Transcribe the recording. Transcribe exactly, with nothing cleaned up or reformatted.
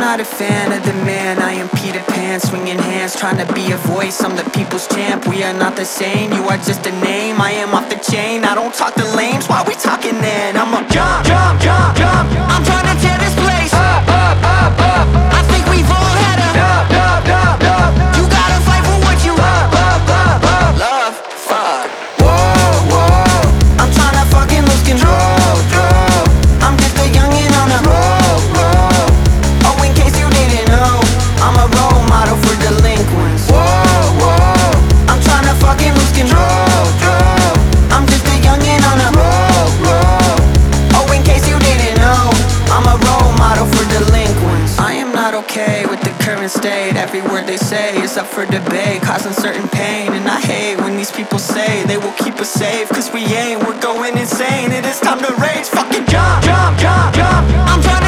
not a fan of the man. I am Peter Pan, swinging hands, trying to be a voice. I'm the people's champ, we are not the same. You are just a name, I am off the chain. I don't talk to lames, why we talking then? I'm a jump, jump, jump, jump. I'm trying to tear this place up, up, up, up. I think we've all had a dub, dub, dub, dub. You gotta fight for what you love, love, love, love. Love, fuck. Whoa, whoa. I'm trying to fucking lose control, control. I'm just a youngin' on a roll, roll. Oh, in case you didn't know, I'm a role model for delinquents. Whoa, whoa. I'm trying to fucking lose control, control. I'm just a youngin' on a roll, roll. Oh, in case you didn't know, I'm a role model for delinquents. I am not okay with the current state. Every word they say is up for debate, causing certain pain. And I hate when these people say they will keep us safe, cause we ain't, we're going insane. It is time to rage, fucking jump, jump, jump, jump. I'm trying